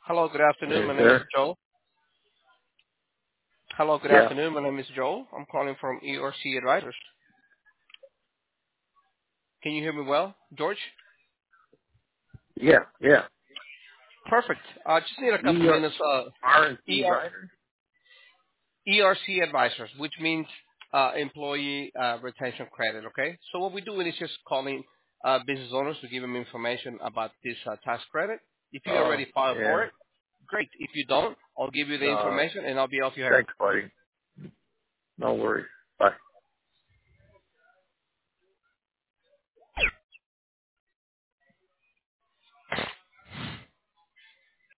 Hello, good afternoon. Yes, My name is sir. Joe. Hello, good Yeah. afternoon. My name is Joe. I'm calling from ERC Advisors. Can you hear me well, George? Yeah. Yeah. Perfect. Just need a couple E minutes. R and C ER, writer. ERC Advisors, which means Employee Retention Credit. Okay. So what we're doing is just calling business owners to give them information about this tax credit. If you Oh, already filed for yeah. it, great. If you don't, I'll give you the information and I'll be off your hair. Thanks, buddy. No worries. Bye.